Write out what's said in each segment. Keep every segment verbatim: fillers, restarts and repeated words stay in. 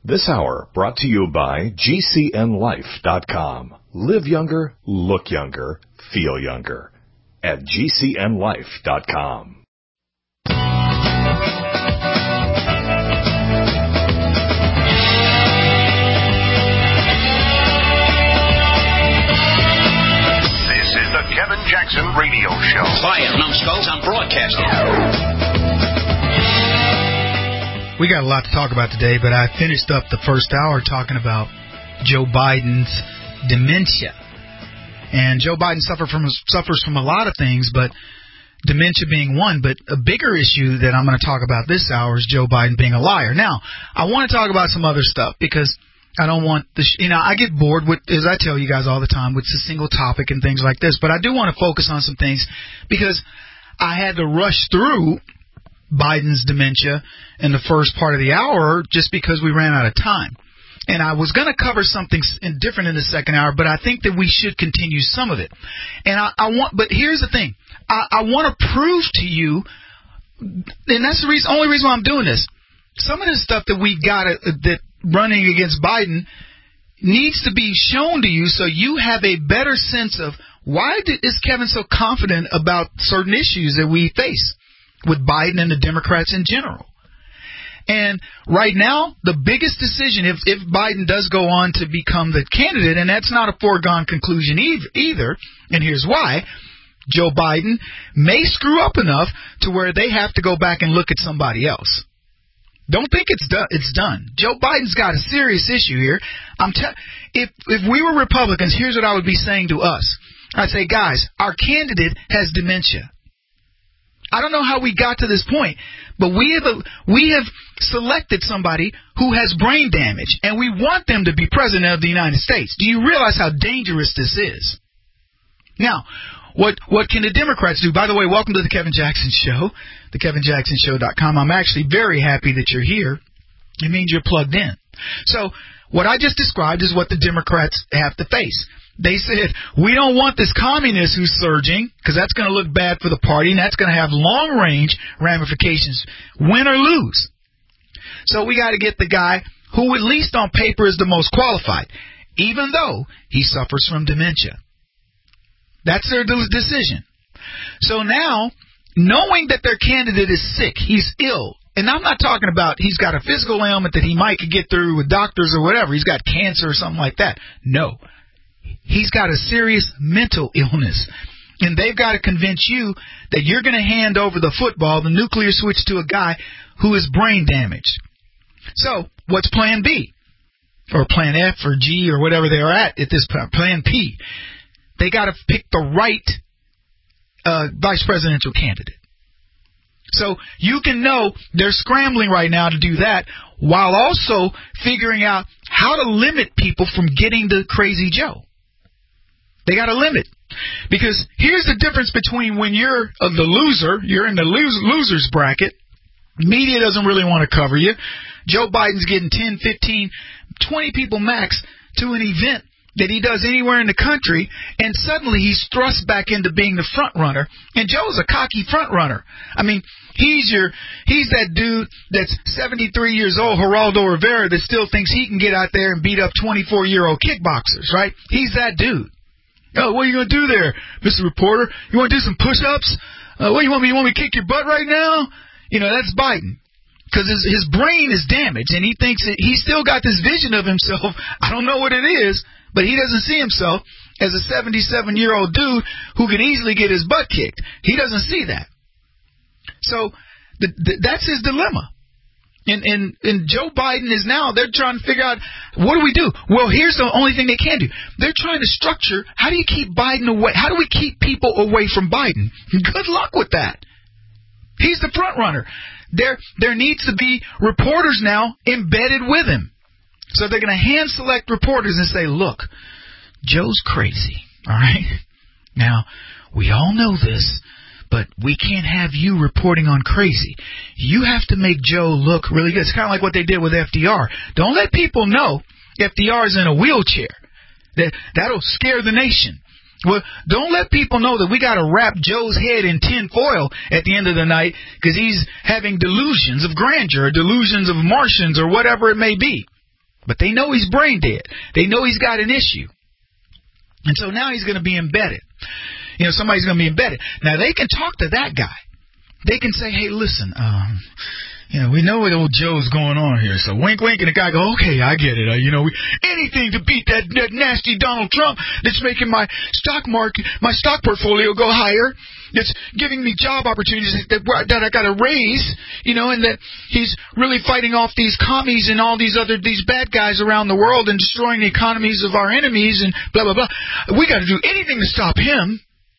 This hour brought to you by G C N life dot com. Live younger, look younger, feel younger. At G C N life dot com. This is the Kevin Jackson Radio Show. Quiet, numbskulls, I'm broadcasting. We got a lot to talk about today, but I finished up the first hour talking about Joe Biden's dementia. And Joe Biden suffer from, suffers from a lot of things, but dementia being one. But a bigger issue that I'm going to talk about this hour is Joe Biden being a liar. Now, I want to talk about some other stuff because I don't want the, sh- you know, I get bored with, as I tell you guys all the time, with a single topic and things like this. But I do want to focus on some things because I had to rush through Biden's dementia in the first part of the hour just because we ran out of time. And I was going to cover something different in the second hour, but I think that we should continue some of it. And I, I want, but here's the thing. I, I want to prove to you, and that's the reason, only reason why I'm doing this. Some of the stuff that we got uh, that running against Biden needs to be shown to you so you have a better sense of why did, is Kevin so confident about certain issues that we face with Biden and the Democrats in general. And right now, the biggest decision, if, if Biden does go on to become the candidate, and that's not a foregone conclusion either, and here's why, Joe Biden may screw up enough to where they have to go back and look at somebody else. Don't think it's done. It's done. Joe Biden's got a serious issue here. I'm te- if if we were Republicans, here's what I would be saying to us. I'd say, guys, our candidate has dementia. I don't know how we got to this point, but we have a, we have selected somebody who has brain damage, and we want them to be president of the United States. Do you realize how dangerous this is? Now, what what can the Democrats do? By the way, welcome to the Kevin Jackson Show, the kevin jackson show dot com. I'm actually very happy that you're here. It means you're plugged in. So what I just described is what the Democrats have to face. They said, we don't want this communist who's surging because that's going to look bad for the party and that's going to have long-range ramifications, win or lose. So we got to get the guy who at least on paper is the most qualified, even though he suffers from dementia. That's their decision. So now, knowing that their candidate is sick, he's ill, and I'm not talking about he's got a physical ailment that he might could get through with doctors or whatever. He's got cancer or something like that. No. He's got a serious mental illness. And they've got to convince you that you're going to hand over the football, the nuclear switch, to a guy who is brain damaged. So, what's plan B? Or plan F or G or whatever they're at at this point. Plan P. They got to pick the right uh, vice presidential candidate. So you can know they're scrambling right now to do that while also figuring out how to limit people from getting the crazy Joe. They got to limit. Because here's the difference between when you're uh, the loser, you're in the lose, loser's bracket, media doesn't really want to cover you. Joe Biden's getting ten, fifteen, twenty people max to an event that he does anywhere in the country, and suddenly he's thrust back into being the front runner. And Joe's a cocky front runner. I mean, he's your he's that dude that's seventy-three years old, Geraldo Rivera, that still thinks he can get out there and beat up twenty-four-year-old kickboxers, right? He's that dude. Oh, what are you going to do there, Mister Reporter? You want to do some push-ups? Uh, what, you want me, you want me to kick your butt right now? You know, that's Biden. Because his, his brain is damaged, and he thinks that he's still got this vision of himself. I don't know what it is, but he doesn't see himself as a seventy-seven-year-old dude who could easily get his butt kicked. He doesn't see that. So the, the, that's his dilemma. And, and, and Joe Biden is now, they're trying to figure out, what do we do? Well, here's the only thing they can do. They're trying to structure, how do you keep Biden away? How do we keep people away from Biden? Good luck with that. He's the front runner. There, there needs to be reporters now embedded with him. So they're going to hand select reporters and say, look, Joe's crazy, all right? Now, we all know this, but we can't have you reporting on crazy. You have to make Joe look really good. It's kind of like what they did with F D R. Don't let people know F D R is in a wheelchair. That, that'll scare the nation. Well, don't let people know that we got to wrap Joe's head in tin foil at the end of the night because he's having delusions of grandeur, or delusions of Martians, or whatever it may be. But they know he's brain dead. They know he's got an issue. And so now he's going to be embedded. You know, somebody's going to be embedded. Now, they can talk to that guy. They can say, hey, listen, um, you know, we know what old Joe's going on here. So wink, wink, and the guy go, okay, I get it. Uh, you know, we, anything to beat that, that nasty Donald Trump that's making my stock market, my stock portfolio go higher. That's giving me job opportunities that, that I got to raise, you know, and that he's really fighting off these commies and all these other, these bad guys around the world and destroying the economies of our enemies and blah, blah, blah. We got to do anything to stop him.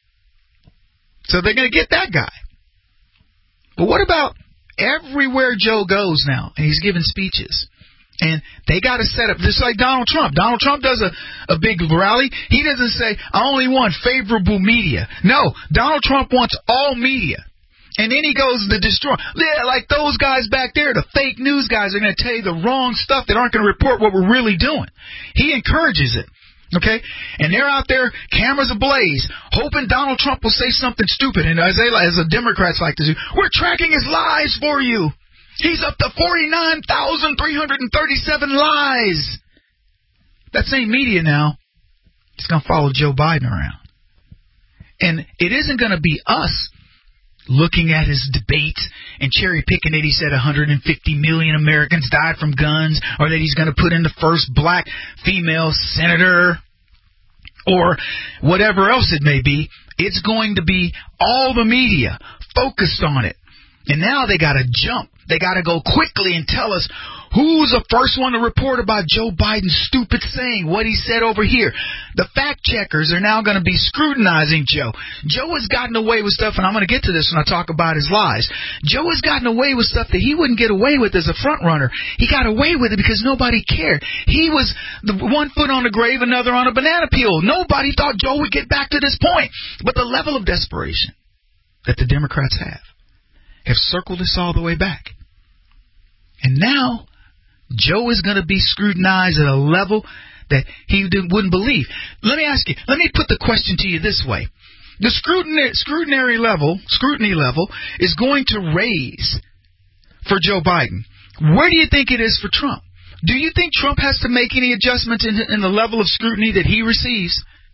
So they're going to get that guy. But what about everywhere Joe goes now, and he's giving speeches, and they got to set up, just like Donald Trump. Donald Trump does a, a big rally. He doesn't say, I only want favorable media. No, Donald Trump wants all media. And then he goes to destroy. Yeah, like those guys back there, the fake news guys are going to tell you the wrong stuff that aren't going to report what we're really doing. He encourages it. Okay? And they're out there, cameras ablaze, hoping Donald Trump will say something stupid. And as, they, as the Democrats like to do, we're tracking his lies for you. He's up to forty-nine thousand three hundred thirty-seven lies. That same media now is going to follow Joe Biden around. And it isn't going to be us looking at his debates and cherry picking that he said one hundred fifty million Americans died from guns, or that he's going to put in the first black female senator, or whatever else it may be. It's going to be all the media focused on it. And now they got to jump. They got to go quickly and tell us who's the first one to report about Joe Biden's stupid saying, what he said over here. The fact checkers are now going to be scrutinizing Joe. Joe has gotten away with stuff, and I'm going to get to this when I talk about his lies. Joe has gotten away with stuff that he wouldn't get away with as a front runner. He got away with it because nobody cared. He was the one foot on the grave, another on a banana peel. Nobody thought Joe would get back to this point. But the level of desperation that the Democrats have have circled us all the way back. And now Joe is going to be scrutinized at a level that he wouldn't believe. Let me ask you, let me put the question to you this way. The scrutiny, scrutiny level, scrutiny level is going to raise for Joe Biden. Where do you think it is for Trump? Do you think Trump has to make any adjustments in, in the level of scrutiny that he receives?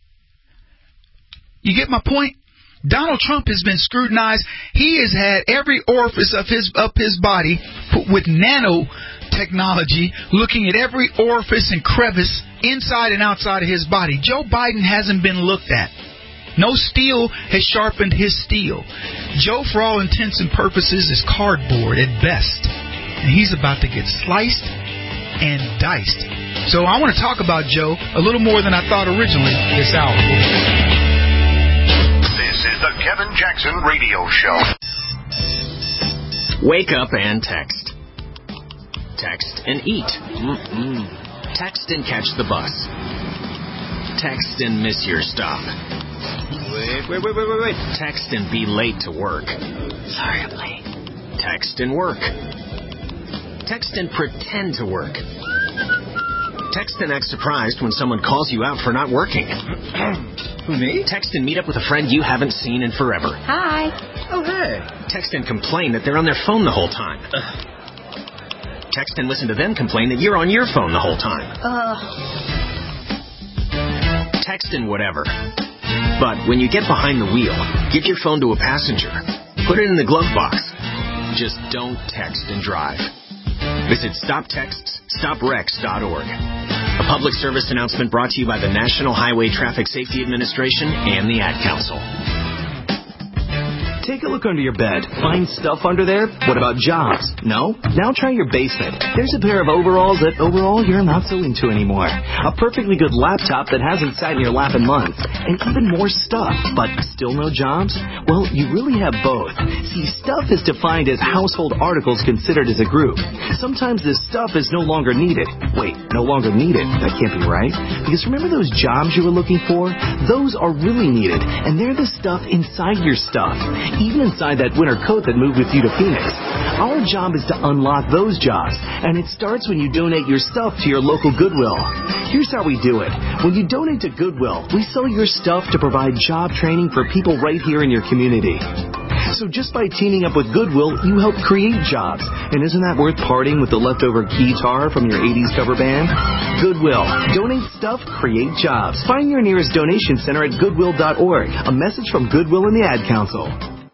You get my point? Donald Trump has been scrutinized. He has had every orifice of his of his body put with nanotechnology, looking at every orifice and crevice inside and outside of his body. Joe Biden hasn't been looked at. No steel has sharpened his steel. Joe, for all intents and purposes, is cardboard at best. And he's about to get sliced and diced. So I want to talk about Joe a little more than I thought originally this hour. This is the Kevin Jackson Radio Show. Wake up and text. Text and eat. Mm-mm. Text and catch the bus. Text and miss your stop. Wait, wait, wait, wait, wait, wait. Text and be late to work. Sorry, I'm late. Text and work. Text and pretend to work. Text and act surprised when someone calls you out for not working. Who, me? Text and meet up with a friend you haven't seen in forever. Hi. Oh, hey. Text and complain that they're on their phone the whole time. Ugh. Text and listen to them complain that you're on your phone the whole time. Ugh. Text and whatever. But when you get behind the wheel, give your phone to a passenger. Put it in the glove box. Just don't text and drive. Visit stop texts stop wrecks dot org. A public service announcement brought to you by the National Highway Traffic Safety Administration and the Ad Council. Take a look under your bed. Find stuff under there? What about jobs? No? Now try your basement. There's a pair of overalls that overall you're not so into anymore. A perfectly good laptop that hasn't sat in your lap in months. And even more stuff, but still no jobs? Well, you really have both. See, stuff is defined as household articles considered as a group. Sometimes this stuff is no longer needed. Wait, no longer needed? That can't be right. Because remember those jobs you were looking for? Those are really needed, and they're the stuff inside your stuff. Even inside that winter coat that moved with you to Phoenix. Our job is to unlock those jobs, and it starts when you donate your stuff to your local Goodwill. Here's how we do it. When you donate to Goodwill, we sell your stuff to provide job training for people right here in your community. So just by teaming up with Goodwill, you help create jobs. And isn't that worth parting with the leftover guitar from your eighties cover band? Goodwill. Donate stuff, create jobs. Find your nearest donation center at goodwill dot org. A message from Goodwill and the Ad Council.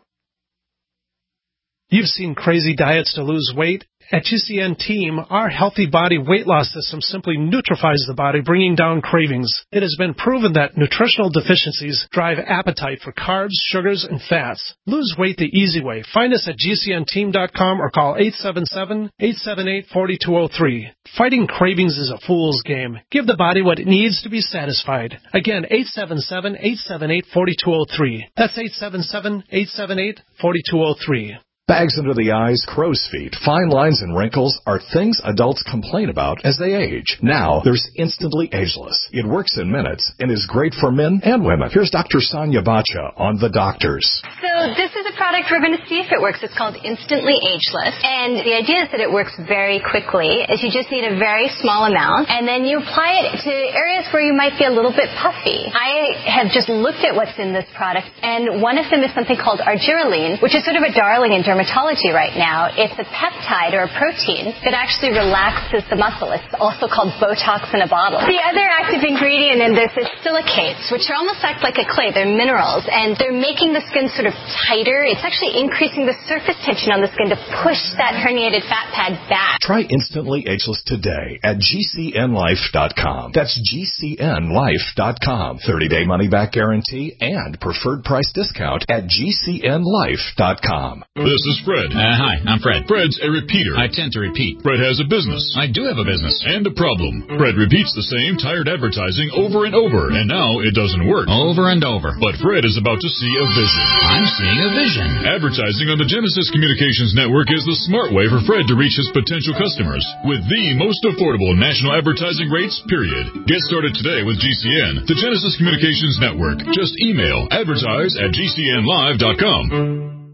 You've seen crazy diets to lose weight. At G C N Team, our healthy body weight loss system simply neutralizes the body, bringing down cravings. It has been proven that nutritional deficiencies drive appetite for carbs, sugars, and fats. Lose weight the easy way. Find us at G C N team dot com or call eight seven seven, eight seven eight, four two zero three. Fighting cravings is a fool's game. Give the body what it needs to be satisfied. Again, eight seven seven, eight seven eight, four two zero three. That's eight seven seven, eight seven eight, four two zero three. Bags under the eyes, crow's feet, fine lines, and wrinkles are things adults complain about as they age. Now, there's Instantly Ageless. It works in minutes and is great for men and women. Here's Doctor Sonia Bacha on The Doctors. So this is a product we're going to see if it works. It's called Instantly Ageless. And the idea is that it works very quickly, as you just need a very small amount. And then you apply it to areas where you might be a little bit puffy. I have just looked at what's in this product, and one of them is something called argireline, which is sort of a darling in dermatology right now. It's a peptide or a protein that actually relaxes the muscle. It's also called Botox in a bottle. The other active ingredient in this is silicates, which are almost act like a clay. They're minerals, and they're making the skin sort of tighter. It's actually increasing the surface tension on the skin to push that herniated fat pad back. Try Instantly Ageless today at G C N life dot com. That's G C N life dot com. thirty-day money-back guarantee and preferred price discount at G C N life dot com. This is Fred. Uh, hi, I'm Fred. Fred's a repeater. I tend to repeat. Fred has a business. I do have a business. And a problem. Fred repeats the same tired advertising over and over, and now it doesn't work. Over and over. But Fred is about to see a vision. I'm seeing a vision. Advertising on the Genesis Communications Network is the smart way for Fred to reach his potential customers with the most affordable national advertising rates, period. Get started today with G C N, the Genesis Communications Network. Just email advertise at G C N live dot com.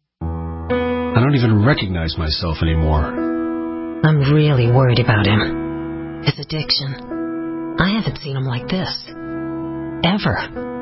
I don't even recognize myself anymore. I'm really worried about him. His addiction. I haven't seen him like this. Ever.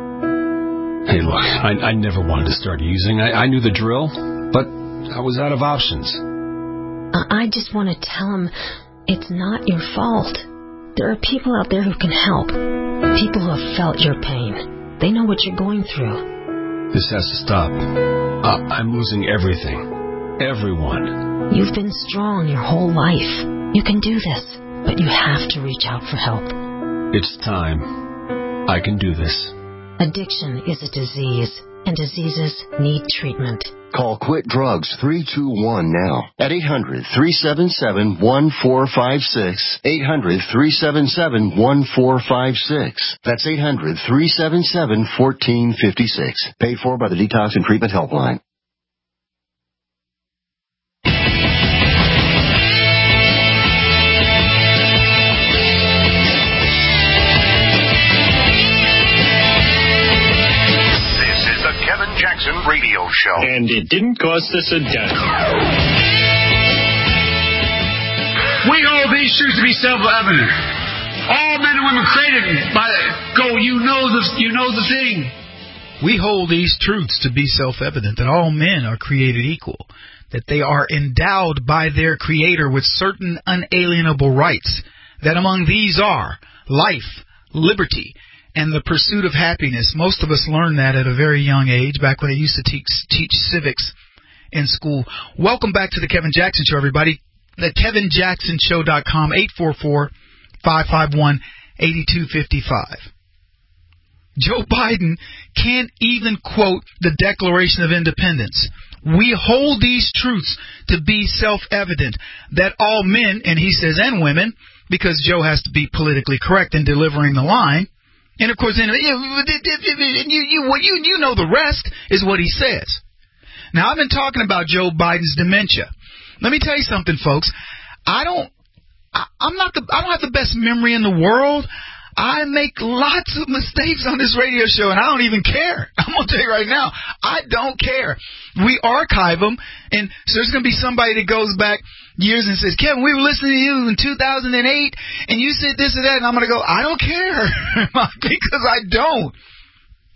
Hey, look, I, I never wanted to start using. I, I knew the drill, but I was out of options. I, I just want to tell him it's not your fault. There are people out there who can help. People who have felt your pain. They know what you're going through. This has to stop. Uh, I'm losing everything. Everyone. You've been strong your whole life. You can do this, but you have to reach out for help. It's time. I can do this. Addiction is a disease, and diseases need treatment. Call Quit Drugs three two one now at eight hundred, three seven seven, one four five six. eight hundred, three seven seven, one four five six. That's eight hundred, three seven seven, one four five six. Paid for by the Detox and Treatment Helpline. Kevin Jackson Radio Show. And it didn't cost us a dime. We hold these truths to be self-evident. All men and women created by go, you know the you know the thing. We hold these truths to be self-evident, that all men are created equal, that they are endowed by their Creator with certain unalienable rights, that among these are life, liberty, and the pursuit of happiness. Most of us learned that at a very young age, back when I used to teach, teach civics in school. Welcome back to the Kevin Jackson Show, everybody. The Kevin Jackson Show dot com, eight four four, five five one, eight two five five. Joe Biden can't even quote the Declaration of Independence. We hold these truths to be self-evident, that all men, and he says and women, because Joe has to be politically correct in delivering the line. And, of course, and you, you, what you, you know the rest is what he says. Now, I've been talking about Joe Biden's dementia. Let me tell you something, folks. I don't, I, I'm not the, I don't have the best memory in the world. I make lots of mistakes on this radio show, and I don't even care. I'm going to tell you right now, I don't care. We archive them, and so there's going to be somebody that goes back years and says, Kevin, we were listening to you in two thousand eight, and you said this and that, and I'm going to go, I don't care, because I don't.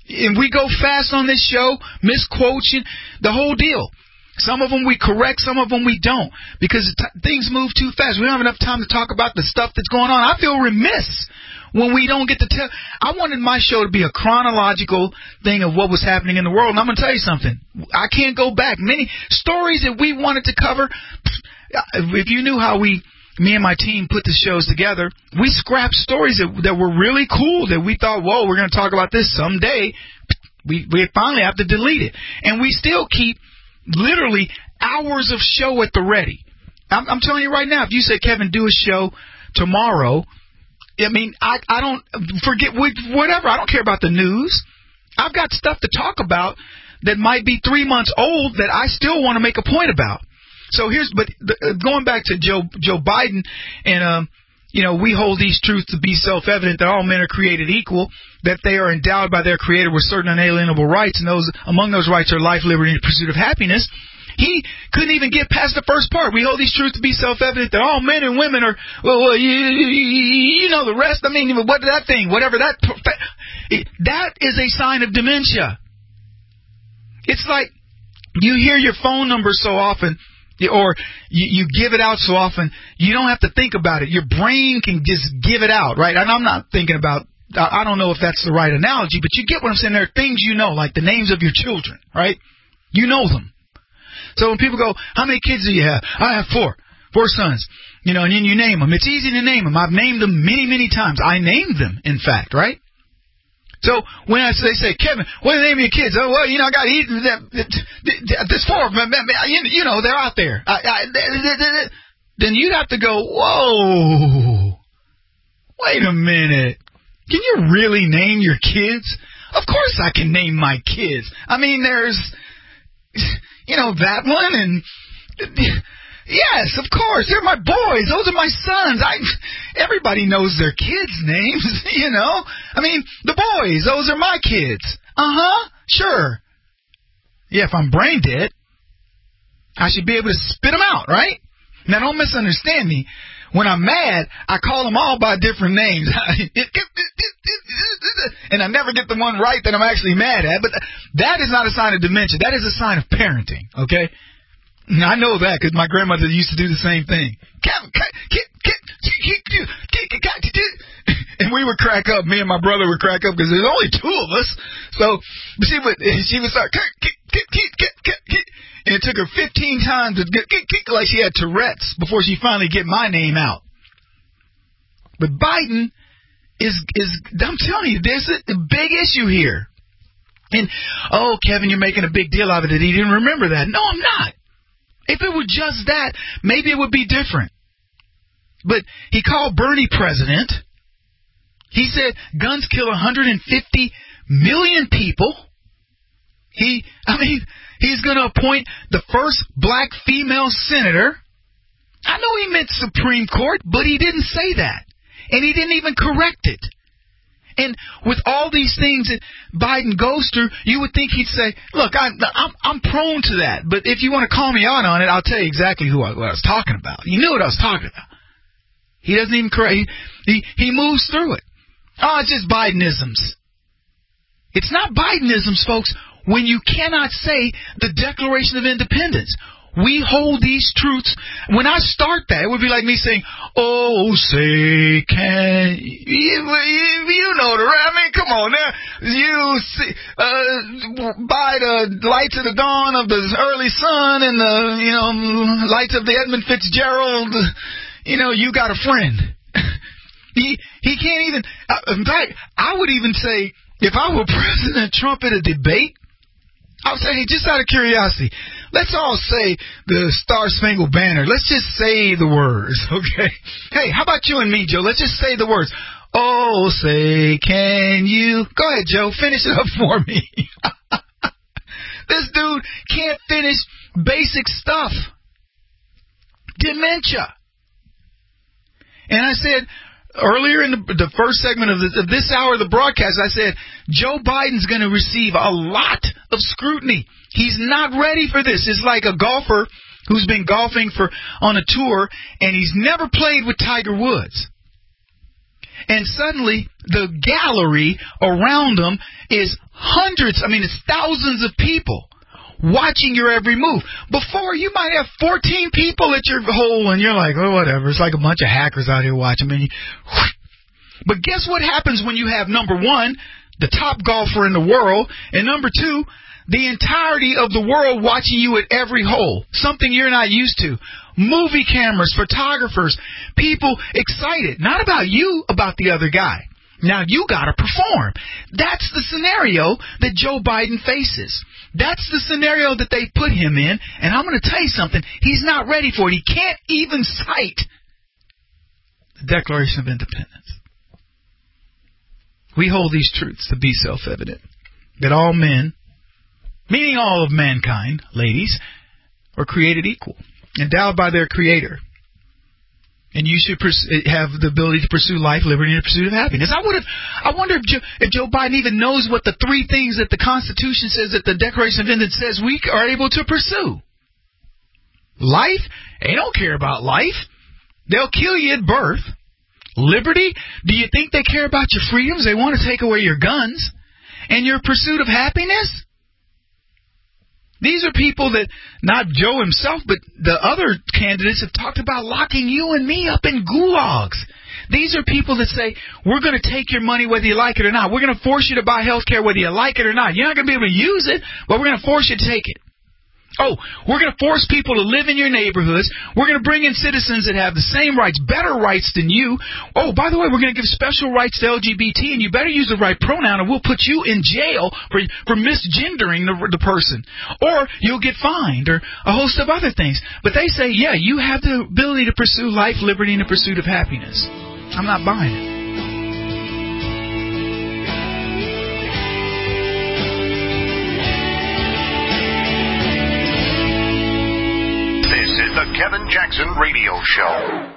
And we go fast on this show, misquoting, the whole deal. Some of them we correct, some of them we don't, because t- things move too fast. We don't have enough time to talk about the stuff that's going on. I feel remiss when we don't get to tell. I wanted my show to be a chronological thing of what was happening in the world, and I'm going to tell you something. I can't go back. Many stories that we wanted to cover, if you knew how we, me and my team put the shows together, we scrapped stories that, that were really cool that we thought, whoa, we're going to talk about this someday. We, we finally have to delete it. And we still keep literally hours of show at the ready. I'm, I'm telling you right now, if you say, Kevin, do a show tomorrow, I mean, I, I don't forget whatever. I don't care about the news. I've got stuff to talk about that might be three months old that I still want to make a point about. So here's, but the, going back to Joe Joe Biden, and um, you know, we hold these truths to be self-evident that all men are created equal, that they are endowed by their Creator with certain unalienable rights, and those among those rights are life, liberty, and the pursuit of happiness. He couldn't even get past the first part. We hold these truths to be self-evident that all men and women are, well, well you, you know the rest. I mean, what that thing, whatever that, that is a sign of dementia. It's like you hear your phone number so often, or you, you give it out so often, you don't have to think about it. Your brain can just give it out, right? And I'm not thinking about, I don't know if that's the right analogy, but you get what I'm saying. There are things you know, like the names of your children, right? You know them. So when people go, how many kids do you have? I have four. Four sons. You know, and then you name them. It's easy to name them. I've named them many, many times. I named them, in fact, right? So when I, they say, Kevin, what are the name of your kids? Oh, well, you know, I got to eat. There's four of them. You know, they're out there. I, I, then you'd have to go, whoa, wait a minute. Can you really name your kids? Of course I can name my kids. I mean, there's, you know, that one and... Yes, of course. They're my boys. Those are my sons. I, everybody knows their kids' names, you know. I mean, the boys, those are my kids. Uh-huh, sure. Yeah, if I'm brain dead, I should be able to spit them out, right? Now, don't misunderstand me. When I'm mad, I call them all by different names. And I never get the one right that I'm actually mad at. But that is not a sign of dementia. That is a sign of parenting, okay? I know that because my grandmother used to do the same thing. And we would crack up. Me and my brother would crack up because there's only two of us. So she would she would start, and it took her fifteen times to get like she had Tourette's before she finally get my name out. But Biden is is I'm telling you, there's a, a big issue here. And oh, Kevin, you're making a big deal out of it. He didn't remember that. No, I'm not. If it were just that, maybe it would be different. But he called Bernie president. He said guns kill one hundred fifty million people. He, I mean, he's going to appoint the first black female senator. I know he meant Supreme Court, but he didn't say that. And he didn't even correct it. And with all these things that Biden goes through, you would think he'd say, look, I'm, I'm, I'm prone to that. But if you want to call me out on it, I'll tell you exactly who I, what I was talking about. You knew what I was talking about. He doesn't even correct. He, he, he moves through it. Oh, it's just Bidenisms. It's not Bidenisms, folks, when you cannot say the Declaration of Independence. We hold these truths. When I start that, it would be like me saying, oh, say, can you, you know the, I mean, come on now. You see, uh, by the lights of the dawn of the early sun and the, you know, lights of the Edmund Fitzgerald, you know, you got a friend. he, he can't even, in fact, I would even say, if I were President Trump at a debate, I would say, hey, just out of curiosity, let's all say the Star Spangled Banner. Let's just say the words, okay? Hey, how about you and me, Joe? Let's just say the words. Oh, say, can you... Go ahead, Joe. Finish it up for me. This dude can't finish basic stuff. Dementia. And I said... Earlier in the, the first segment of this, of this hour of the broadcast, I said, Joe Biden's going to receive a lot of scrutiny. He's not ready for this. It's like a golfer who's been golfing for on a tour, and he's never played with Tiger Woods. and suddenly the gallery around them is hundreds, I mean, it's thousands of people watching your every move. Before, you might have fourteen people at your hole, and you're like, oh, whatever. It's like a bunch of hackers out here watching me. But guess what happens when you have, number one, the top golfer in the world, and number two, the entirety of the world watching you at every hole, something you're not used to. Movie cameras, photographers, people excited, not about you, about the other guy. Now you got to perform. That's the scenario that Joe Biden faces. That's the scenario that they put him in, and I'm going to tell you something, he's not ready for it. He can't even cite the Declaration of Independence. We hold these truths to be self-evident, that all men, meaning all of mankind, ladies, are created equal, endowed by their Creator. And you should pers- have the ability to pursue life, liberty, and the pursuit of happiness. I would have, I wonder if Joe, if Joe Biden even knows what the three things that the Constitution says, that the Declaration of Independence says we are able to pursue. Life? They don't care about life. They'll kill you at birth. Liberty? Do you think they care about your freedoms? They want to take away your guns. And your pursuit of happiness? These are people that, not Joe himself, but the other candidates have talked about locking you and me up in gulags. These are people that say, we're going to take your money whether you like it or not. We're going to force you to buy health care whether you like it or not. You're not going to be able to use it, but we're going to force you to take it. Oh, we're going to force people to live in your neighborhoods. We're going to bring in citizens that have the same rights, better rights than you. Oh, by the way, we're going to give special rights to L G B T, and you better use the right pronoun, or we'll put you in jail for, for misgendering the, the person. Or you'll get fined, or a host of other things. But they say, yeah, you have the ability to pursue life, liberty, and the pursuit of happiness. I'm not buying it. The Kevin Jackson Radio Show.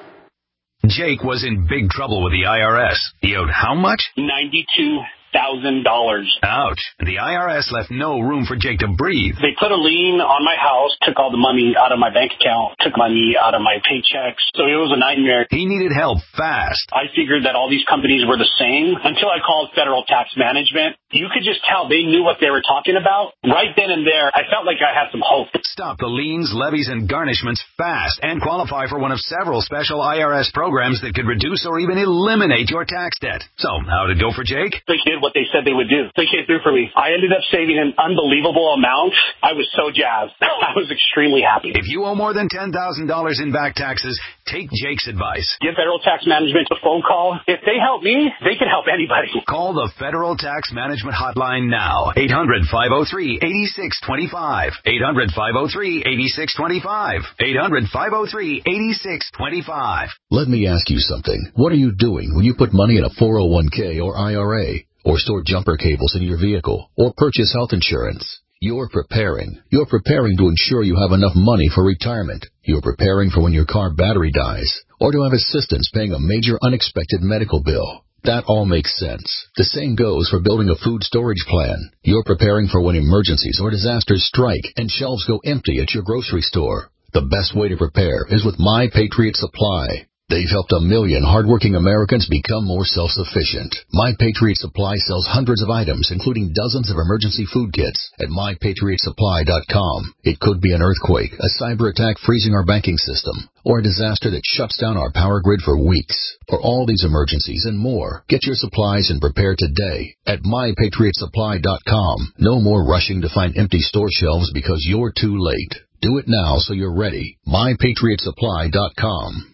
Jake was in big trouble with the I R S. He owed how much? ninety-two thousand dollars. Ouch. The I R S left no room for Jake to breathe. They put a lien on my house, took all the money out of my bank account, took money out of my paychecks. So it was a nightmare. He needed help fast. I figured that all these companies were the same until I called Federal Tax Management. You could just tell they knew what they were talking about. Right then and there, I felt like I had some hope. Stop the liens, levies, and garnishments fast and qualify for one of several special I R S programs that could reduce or even eliminate your tax debt. So, how'd it go for Jake? They did what they said they would do. They came through for me. I ended up saving an unbelievable amount. I was so jazzed. I was extremely happy. If you owe more than ten thousand dollars in back taxes, take Jake's advice. Give Federal Tax Management a phone call. If they help me, they can help anybody. Call the Federal Tax Management Hotline now. eight hundred, five oh three, eight six two five. eight hundred, five oh three, eight six two five. eight hundred, five oh three, eight six two five. Let me ask you something. What are you doing when you put money in a four oh one k or I R A, or store jumper cables in your vehicle, or purchase health insurance? You're preparing. You're preparing to ensure you have enough money for retirement. You're preparing for when your car battery dies, or to have assistance paying a major unexpected medical bill. That all makes sense. The same goes for building a food storage plan. You're preparing for when emergencies or disasters strike and shelves go empty at your grocery store. The best way to prepare is with My Patriot Supply. They've helped a million hardworking Americans become more self-sufficient. My Patriot Supply sells hundreds of items, including dozens of emergency food kits at my patriot supply dot com. It could be an earthquake, a cyber attack freezing our banking system, or a disaster that shuts down our power grid for weeks. For all these emergencies and more, get your supplies and prepare today at my patriot supply dot com. No more rushing to find empty store shelves because you're too late. Do it now so you're ready. my patriot supply dot com.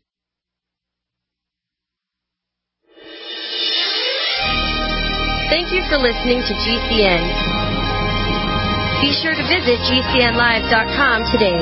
Thank you for listening to G C N. Be sure to visit G C N live dot com today.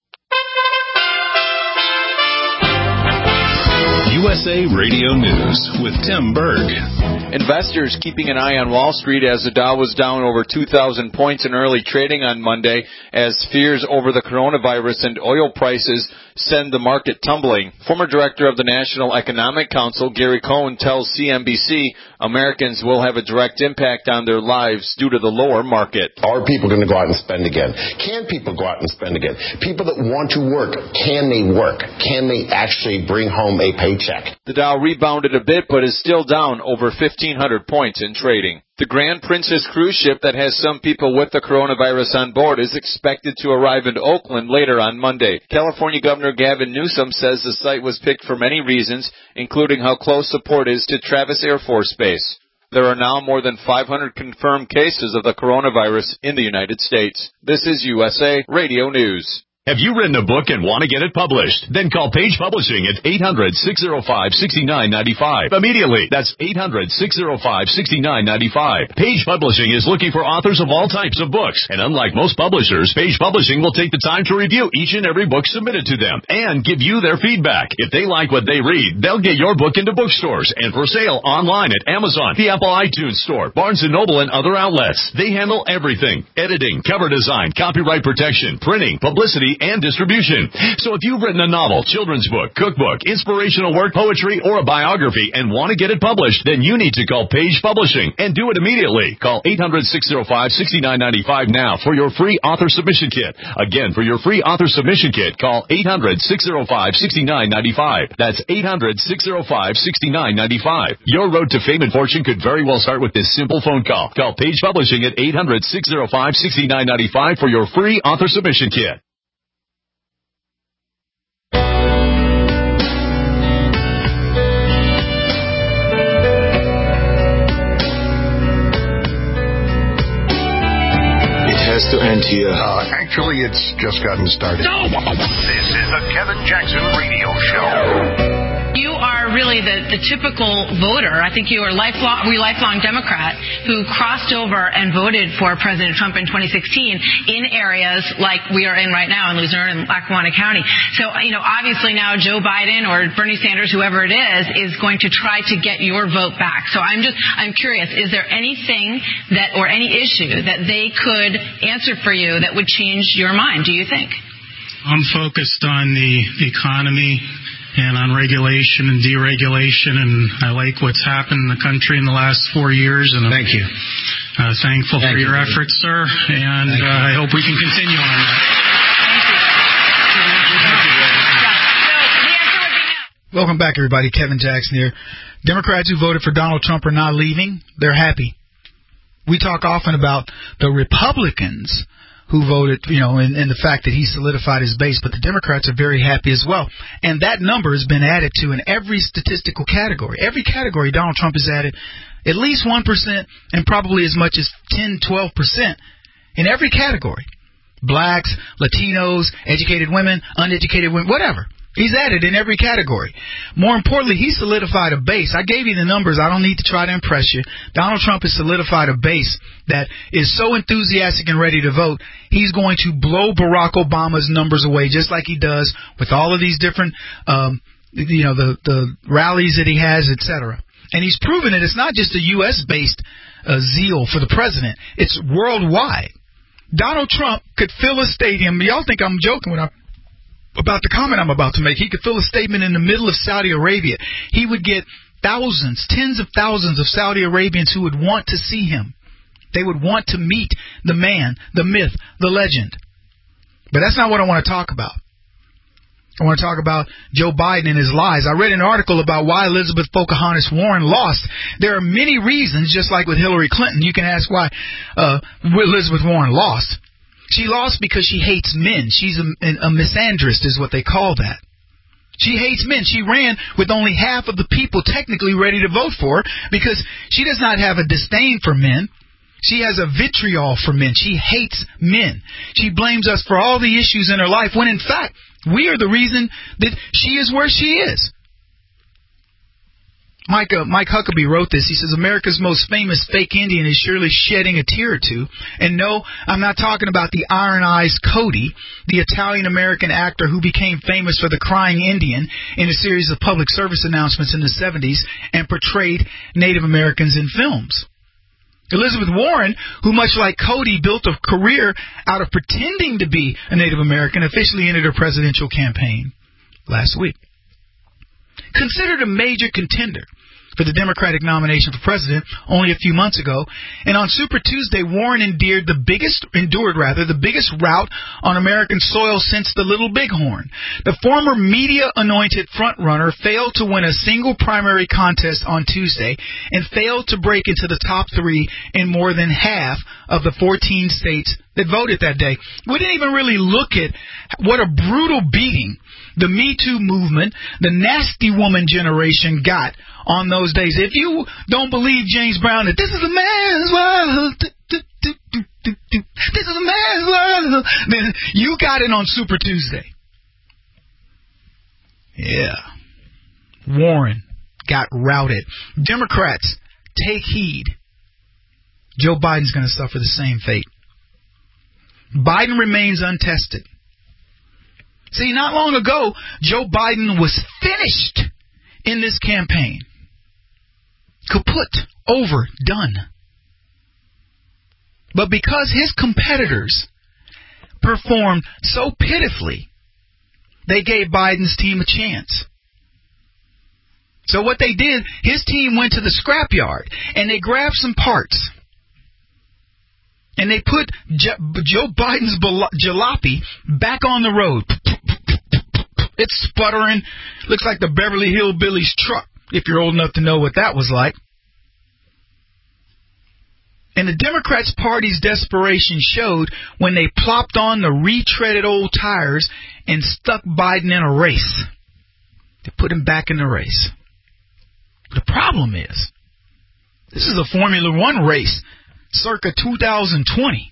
U S A Radio News with Tim Berg. Investors keeping an eye on Wall Street as the Dow was down over two thousand points in early trading on Monday as fears over the coronavirus and oil prices send the market tumbling. Former director of the National Economic Council, Gary Cohn, tells C N B C Americans will have a direct impact on their lives due to the lower market. Are people going to go out and spend again? Can people go out and spend again? People that want to work, can they work? Can they actually bring home a paycheck? The Dow rebounded a bit, but is still down over fifteen hundred points in trading. The Grand Princess cruise ship that has some people with the coronavirus on board is expected to arrive in Oakland later on Monday. California Governor Gavin Newsom says the site was picked for many reasons, including how close the port is to Travis Air Force Base. There are now more than five hundred confirmed cases of the coronavirus in the United States. This is U S A Radio News. Have you written a book and want to get it published? Then call Page Publishing at eight hundred, six oh five, six nine nine five. Immediately. That's eight hundred, six oh five, six nine nine five. Page Publishing is looking for authors of all types of books. And unlike most publishers, Page Publishing will take the time to review each and every book submitted to them and give you their feedback. If they like what they read, they'll get your book into bookstores and for sale online at Amazon, the Apple iTunes Store, Barnes and Noble, and other outlets. They handle everything: editing, cover design, copyright protection, printing, publicity, and distribution. So if you've written a novel, children's book, cookbook, inspirational work, poetry, or a biography and want to get it published, then you need to call Page Publishing and do it immediately. Call eight hundred, six oh five, six nine nine five now for your free author submission kit. Again, for your free author submission kit, call eight hundred, six oh five, six nine nine five. That's eight hundred, six oh five, six nine nine five. Your road to fame and fortune could very well start with this simple phone call. Call Page Publishing at eight hundred, six oh five, six nine nine five for your free author submission kit. To end here. Uh, actually, it's just gotten started. No! This is the Kevin Jackson Radio Show. You are really the, the typical voter. I think you are lifelong, we lifelong Democrat who crossed over and voted for President Trump in twenty sixteen in areas like we are in right now in Luzerne and Lackawanna County. So, you know, obviously now Joe Biden or Bernie Sanders, whoever it is, is going to try to get your vote back. So I'm just, I'm curious, is there anything that, or any issue that they could answer for you that would change your mind, do you think? I'm focused on the economy and on regulation and deregulation, and I like what's happened in the country in the last four years. And I'm, Thank you. Uh, thankful Thank for you, your buddy. efforts, sir, and uh, I hope we can continue on that. Welcome back, everybody. Kevin Jackson here. Democrats who voted for Donald Trump are not leaving. They're happy. We talk often about the Republicans who voted, you know, and, and the fact that he solidified his base, but the Democrats are very happy as well. And that number has been added to in every statistical category. Every category Donald Trump has added at least one percent and probably as much as ten, twelve percent in every category. Blacks, Latinos, educated women, uneducated women, whatever. He's added in every category. More importantly, he solidified a base. I gave you the numbers. I don't need to try to impress you. Donald Trump has solidified a base that is so enthusiastic and ready to vote, he's going to blow Barack Obama's numbers away, just like he does with all of these different, um, you know, the, the rallies that he has, et cetera. And he's proven it. It's not just a U S-based uh, zeal for the president. It's worldwide. Donald Trump could fill a stadium. Y'all think I'm joking when I about the comment I'm about to make. He could fill a statement in the middle of Saudi Arabia. He would get thousands, tens of thousands of Saudi Arabians who would want to see him. They would want to meet the man, the myth, the legend. But that's not what I want to talk about. I want to talk about Joe Biden and his lies. I read an article about why Elizabeth Pocahontas Warren lost. There are many reasons, just like with Hillary Clinton. You can ask why uh, Elizabeth Warren lost. She lost because she hates men. She's a, a misandrist is what they call that. She hates men. She ran with only half of the people technically ready to vote for her because she does not have a disdain for men. She has a vitriol for men. She hates men. She blames us for all the issues in her life when, in fact, we are the reason that she is where she is. Mike, uh, Mike Huckabee wrote this. He says, America's most famous fake Indian is surely shedding a tear or two. And no, I'm not talking about the iron-eyed Cody, the Italian-American actor who became famous for the crying Indian in a series of public service announcements in the seventies and portrayed Native Americans in films. Elizabeth Warren, who much like Cody built a career out of pretending to be a Native American, officially entered her presidential campaign. last week. Considered a major contender for the Democratic nomination for president only a few months ago, and on Super Tuesday, Warren endured the biggest, endured rather, the biggest rout on American soil since the Little Bighorn. The former media-anointed frontrunner failed to win a single primary contest on Tuesday and failed to break into the top three in more than half of the fourteen states that voted that day. We didn't even really look at what a brutal beating the Me Too movement, the nasty woman generation got on those days. If you don't believe James Brown that this is a man's world, this is a man's world, then you got it on Super Tuesday. Yeah. Warren got routed. Democrats, take heed. Joe Biden's going to suffer the same fate. Biden remains untested. See, not long ago, Joe Biden was finished in this campaign. Kaput, over, done. But because his competitors performed so pitifully, they gave Biden's team a chance. So what they did, his team went to the scrapyard and they grabbed some parts. And they put Joe Biden's jalopy back on the road. It's sputtering. Looks like the Beverly Hillbillies truck, if you're old enough to know what that was like. And the Democrats' party's desperation showed when they plopped on the retreaded old tires and stuck Biden in a race. They put him back in the race. The problem is, this is a Formula One race circa two thousand twenty.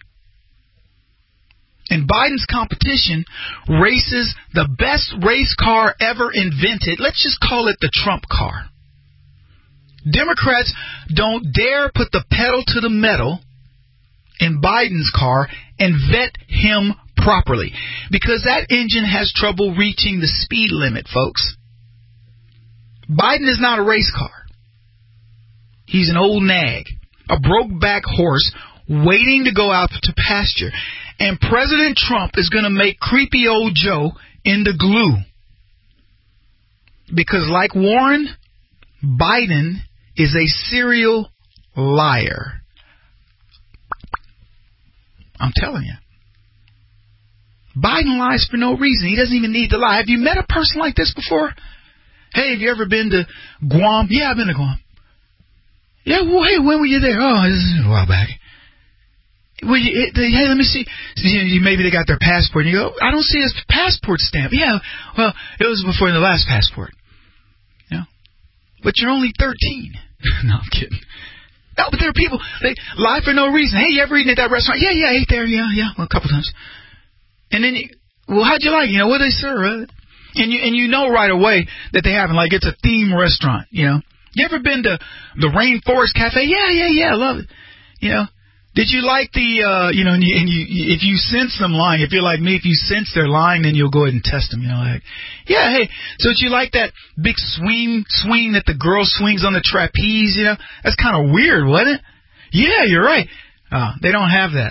And Biden's competition races the best race car ever invented. Let's just call it the Trump car. Democrats don't dare put the pedal to the metal in Biden's car and vet him properly, because that engine has trouble reaching the speed limit, folks. Biden is not a race car. He's an old nag, a broke-back horse waiting to go out to pasture. And President Trump is going to make creepy old Joe into glue. Because like Warren, Biden is a serial liar. I'm telling you. Biden lies for no reason. He doesn't even need to lie. Have you met a person like this before? Hey, have you ever been to Guam? Yeah, I've been to Guam. Yeah, well, hey, when were you there? Oh, this is a while back. Well, you, hey, let me see. Maybe they got their passport. And you go, I don't see his passport stamp. Yeah, well, it was before the last passport. You know? But you're only thirteen. No, I'm kidding. No, but there are people, they lie for no reason. Hey, you ever eaten at that restaurant? Yeah, yeah, I ate there. Yeah, yeah, well, a couple times. And then, you, well, how'd you like it? You know, what they serve? Uh, and you and you know right away that they haven't. Like, it's a theme restaurant, you know. You ever been to the Rainforest Cafe? Yeah, yeah, yeah, I love it. You know. Did you like the, uh, you know, and, you, and you, if you sense them lying, if you're like me, if you sense they're lying, then you'll go ahead and test them, you know, like, yeah, hey, so did you like that big swing, swing that the girl swings on the trapeze, you know? That's kind of weird, wasn't it? Yeah, you're right. Oh, they don't have that.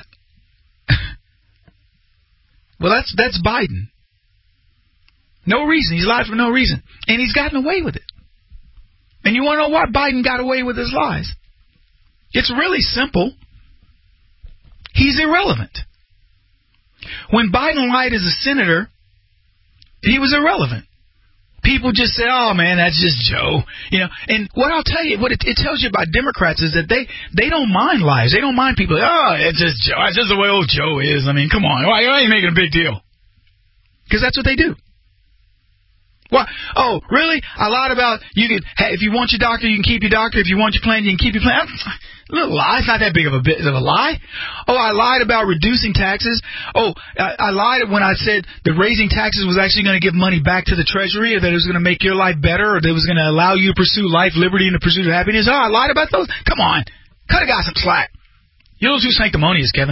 Well, that's, that's Biden. No reason. He's lied for no reason. And he's gotten away with it. And you want to know why Biden got away with his lies? It's really simple. He's irrelevant. When Biden lied as a senator, he was irrelevant. People just say, oh, man, that's just Joe. You know, and what I'll tell you, what it, it tells you about Democrats is that they, they don't mind lies. They don't mind people. Oh, it's just Joe. It's just the way old Joe is. I mean, come on. Why, why are you making a big deal? Because that's what they do. What? Oh, really? I lied about you can. Hey, if you want your doctor, you can keep your doctor. If you want your plan, you can keep your plan. Little lie. It's not that big of a bit of a lie. Oh, I lied about reducing taxes. Oh, I, I lied when I said that raising taxes was actually going to give money back to the Treasury, or that it was going to make your life better, or that it was going to allow you to pursue life, liberty, and the pursuit of happiness. Oh, I lied about those. Come on, cut a guy some slack. You're a little too sanctimonious, Kevin.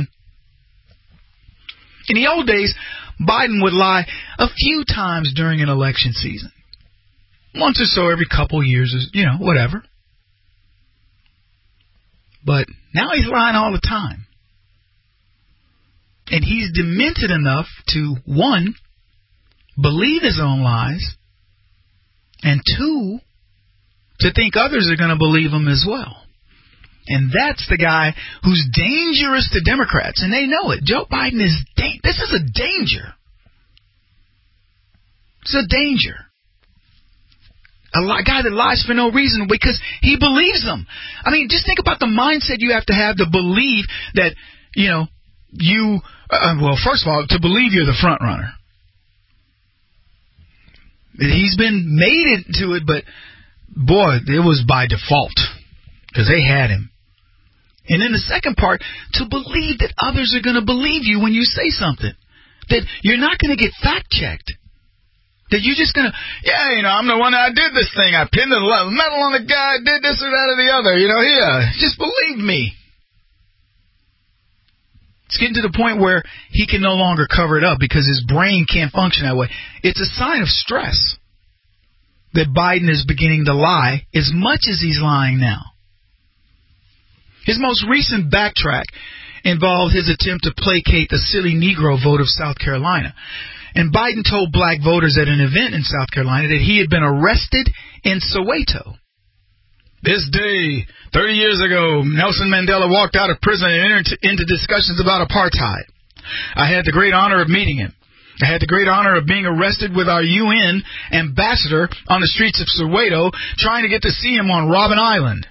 In the old days, Biden would lie a few times during an election season. Once or so every couple of years, you know, whatever. But now he's lying all the time. And he's demented enough to, one, believe his own lies, And two, to think others are going to believe him as well. And that's the guy who's dangerous to Democrats, and they know it. Joe Biden is da- this is a danger. It's a danger. A li- guy that lies for no reason because he believes them. I mean, just think about the mindset you have to have to believe that, you know, you, uh, well, first of all, to believe you're the front runner. He's been made into it, but boy, it was by default because they had him. And then the second part, to believe that others are going to believe you when you say something, that you're not going to get fact checked, that you're just going to, yeah, you know, I'm the one that did this thing. I pinned the metal on the guy, did this or that or the other. You know, yeah, just believe me. It's getting to the point where he can no longer cover it up because his brain can't function that way. It's a sign of stress that Biden is beginning to lie as much as he's lying now. His most recent backtrack involved his attempt to placate the silly Negro vote of South Carolina. And Biden told black voters at an event in South Carolina that he had been arrested in Soweto. This day, thirty years ago, Nelson Mandela walked out of prison and entered into discussions about apartheid. I had the great honor of meeting him. I had the great honor of being arrested with our U N ambassador on the streets of Soweto, trying to get to see him on Robben Island.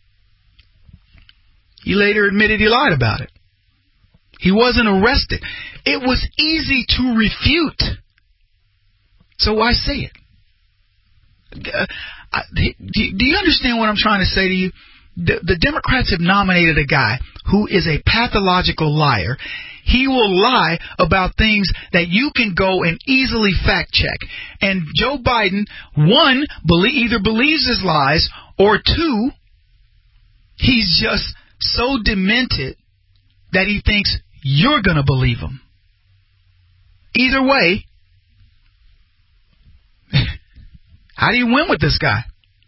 He later admitted he lied about it. He wasn't arrested. It was easy to refute. So why say it? Uh, I, do, do you understand what I'm trying to say to you? The, the Democrats have nominated a guy who is a pathological liar. He will lie about things that you can go and easily fact check. And Joe Biden, one, believe, either believes his lies, or two, he's just so demented that he thinks you're going to believe him. Either way, how do you win with this guy?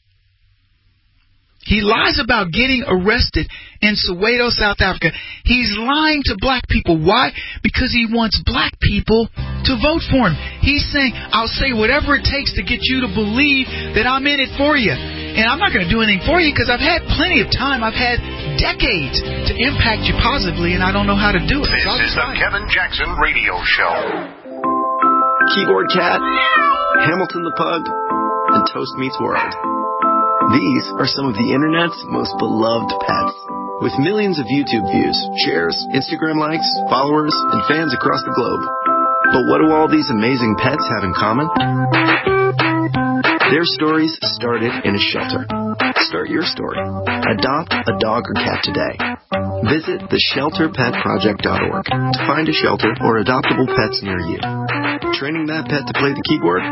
He lies about getting arrested in Soweto, South Africa. He's lying to black people. Why? Because he wants black people to vote for him. He's saying, I'll say whatever it takes to get you to believe that I'm in it for you. And I'm not going to do anything for you because I've had plenty of time. I've had decades to impact you positively, and I don't know how to do it. This so is the Kevin Jackson Radio Show. Keyboard Cat, Hamilton the Pug, and Toast Meets World. These are some of the internet's most beloved pets. With millions of YouTube views, shares, Instagram likes, followers, and fans across the globe. But what do all these amazing pets have in common? Their stories started in a shelter. Start your story. Adopt a dog or cat today. Visit the shelter pet project dot org to find a shelter or adoptable pets near you. Training that pet to play the keyboard?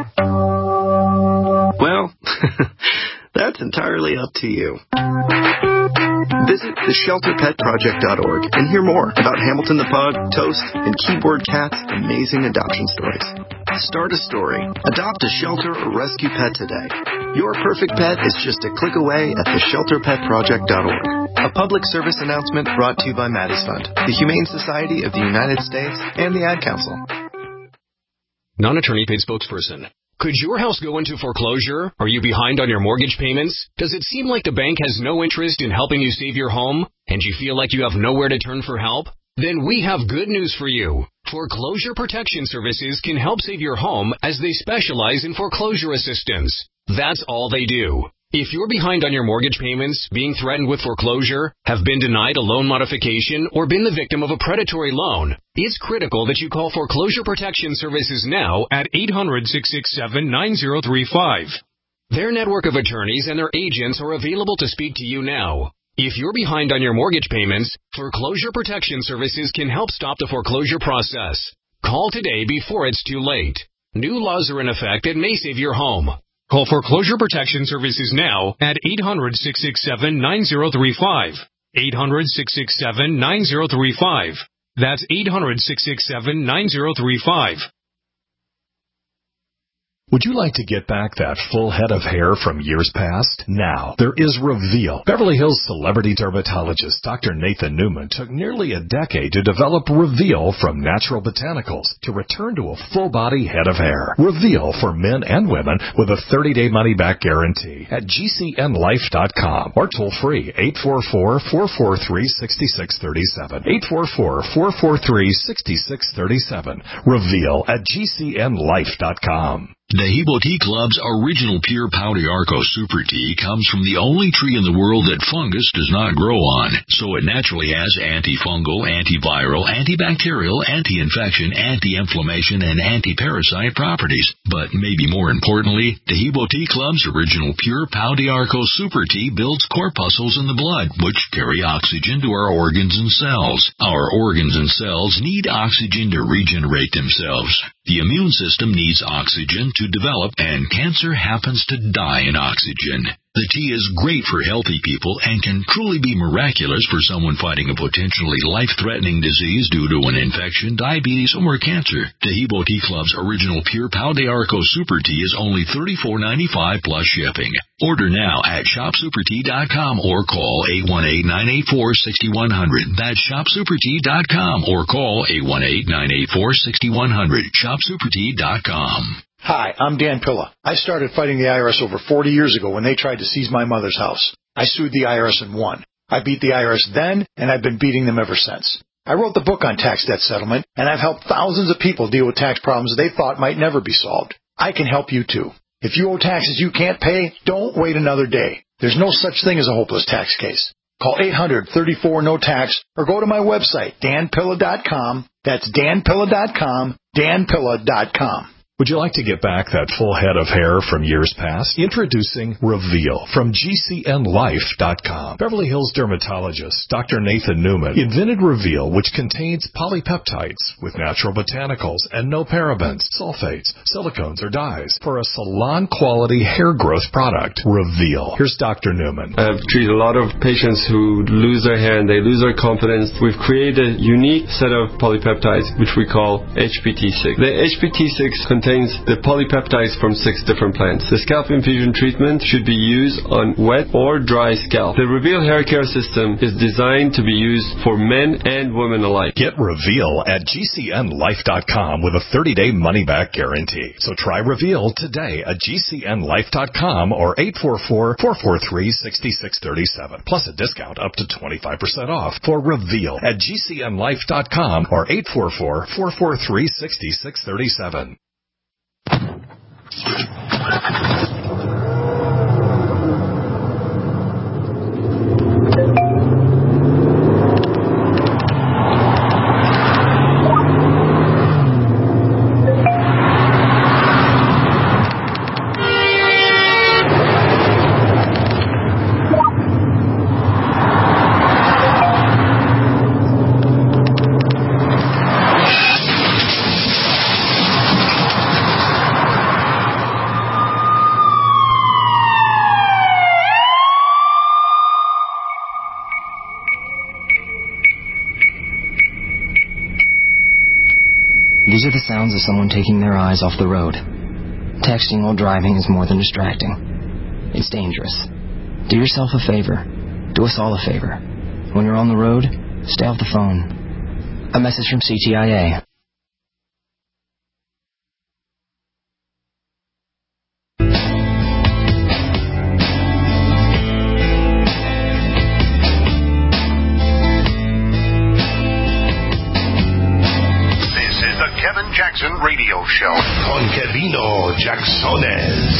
Well, that's entirely up to you. Visit the shelter pet project dot org and hear more about Hamilton the Pug, Toast, and Keyboard Cat's amazing adoption stories. Start a story. Adopt a shelter or rescue pet today. Your perfect pet is just a click away at the shelter pet project dot org. A public service announcement brought to you by Maddie's Fund, the Humane Society of the United States, and the Ad Council. Non-attorney paid spokesperson. Could your house go into foreclosure? Are you behind on your mortgage payments? Does it seem like the bank has no interest in helping you save your home? And you feel like you have nowhere to turn for help? Then we have good news for you. Foreclosure Protection Services can help save your home as they specialize in foreclosure assistance. That's all they do. If you're behind on your mortgage payments, being threatened with foreclosure, have been denied a loan modification, or been the victim of a predatory loan, it's critical that you call Foreclosure Protection Services now at eight hundred, six six seven, nine zero three five. Their network of attorneys and their agents are available to speak to you now. If you're behind on your mortgage payments, Foreclosure Protection Services can help stop the foreclosure process. Call today before it's too late. New laws are in effect that may save your home. Call Foreclosure Protection Services now at eight hundred, six six seven, nine zero three five. eight hundred, six six seven, nine zero three five. That's eight hundred, six six seven, nine zero three five. Would you like to get back that full head of hair from years past? Now, there is Reveal. Beverly Hills celebrity dermatologist Doctor Nathan Newman took nearly a decade to develop Reveal from natural botanicals to return to a full-body head of hair. Reveal for men and women with a thirty-day money-back guarantee at G C N life dot com or toll-free eight four four, four four three, six six three seven. eight four four, four four three, six six three seven. Reveal at G C N life dot com. Dehibo Tea Club's original pure Pau d'Arco Super Tea comes from the only tree in the world that fungus does not grow on, so it naturally has antifungal, antiviral, antibacterial, anti-infection, anti-inflammation, and anti-parasite properties. But maybe more importantly, Dehibo Tea Club's original pure Pau d'Arco Super Tea builds corpuscles in the blood, which carry oxygen to our organs and cells. Our organs and cells need oxygen to regenerate themselves. The immune system needs oxygen to develop, and cancer happens to die in oxygen. The tea is great for healthy people and can truly be miraculous for someone fighting a potentially life-threatening disease due to an infection, diabetes, or cancer. Dehibo Tea Club's original pure Pau d'Arco Super Tea is only thirty-four ninety-five plus shipping. Order now at shop super tea dot com or call eight one eight, nine eight four, six one zero zero. That's shop super tea dot com or call eight one eight, nine eight four, six one zero zero. shop super tea dot com. Hi, I'm Dan Pilla. I started fighting the I R S over forty years ago when they tried to seize my mother's house. I sued the I R S and won. I beat the I R S then, and I've been beating them ever since. I wrote the book on tax debt settlement, and I've helped thousands of people deal with tax problems they thought might never be solved. I can help you too. If you owe taxes you can't pay, don't wait another day. There's no such thing as a hopeless tax case. Call eight hundred, thirty-four, no tax or go to my website, dan pilla dot com. That's dan pilla dot com, dan pilla dot com. Would you like to get back that full head of hair from years past? Introducing Reveal from G C N life dot com. Beverly Hills dermatologist Doctor Nathan Newman invented Reveal, which contains polypeptides with natural botanicals and no parabens, sulfates, silicones, or dyes for a salon-quality hair growth product. Reveal. Here's Doctor Newman. I've treated a lot of patients who lose their hair and they lose their confidence. We've created a unique set of polypeptides, which we call H P T six. The H P T six contains the polypeptides from six different plants. The scalp infusion treatment should be used on wet or dry scalp. The Reveal hair care system is designed to be used for men and women alike. Get Reveal at G C N life dot com with a thirty-day money-back guarantee. So try Reveal today at G C N life dot com or eight four four, four four three, six six three seven. Plus a discount up to twenty-five percent off for Reveal at G C N life dot com or eight four four, four four three, six six three seven. These are the sounds of someone taking their eyes off the road. Texting while driving is more than distracting. It's dangerous. Do yourself a favor. Do us all a favor. When you're on the road, stay off the phone. A message from C T I A. Jackson Radio Show con Kevino Jacksones.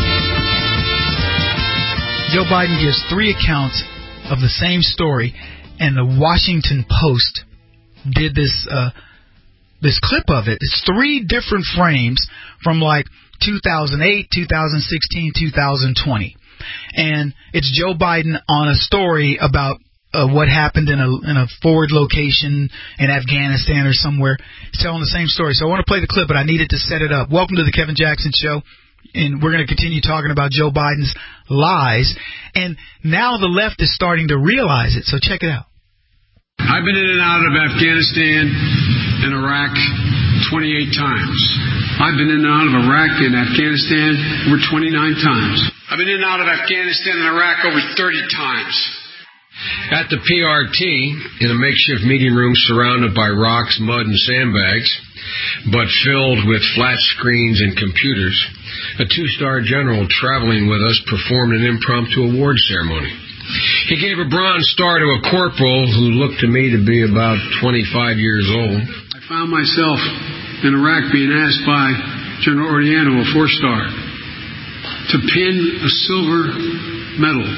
Joe Biden gives three accounts of the same story, and the Washington Post did this uh, this clip of it. It's three different frames from like two thousand eight, two thousand sixteen, two thousand twenty, and it's Joe Biden on a story about Uh, what happened in a in a forward location in Afghanistan or somewhere. He's telling the same story. So I want to play the clip, but I needed to set it up. Welcome to the Kevin Jackson Show, and we're going to continue talking about Joe Biden's lies. And now the left is starting to realize it. So check it out. I've been in and out of Afghanistan and Iraq twenty-eight times. I've been in and out of Iraq and Afghanistan over twenty-nine times. I've been in and out of Afghanistan and Iraq over thirty times. At the P R T, in a makeshift meeting room surrounded by rocks, mud, and sandbags, but filled with flat screens and computers, a two-star general traveling with us performed an impromptu award ceremony. He gave a Bronze Star to a corporal who looked to me to be about twenty-five years old. I found myself in Iraq being asked by General Oriano, a four-star, to pin a silver medal